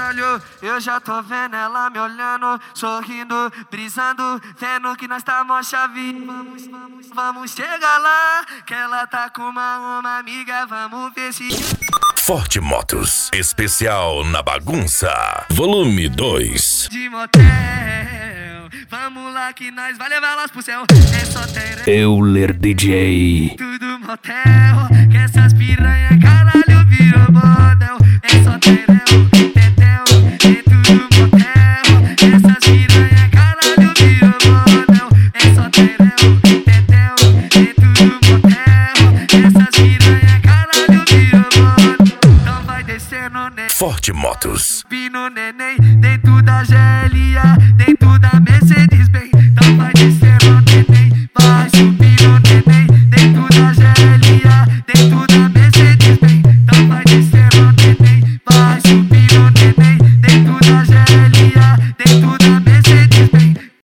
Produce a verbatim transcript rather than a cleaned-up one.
caralho. Eu já tô vendo ela me olhando, sorrindo, brisando, vendo que nós tá mó chave. Vamos, vamos, vamos chegar lá, que ela tá com uma, uma amiga, vamos ver se... Forte Motos, especial na bagunça, volume dois. De motel, vamos lá que nós vai levar elas pro céu. É só ter... Euler D J. Tudo motel, que essas piranha caralho virou model. É só terão, tetel, é tudo motel, que essas piranha caralho virou model. É só terão, tetel, é tudo motel, que essas piranha caralho virou model. Então vai descendo, né? Forte Motos. Pino neném, dentro da G L A, dentro da Mercedes.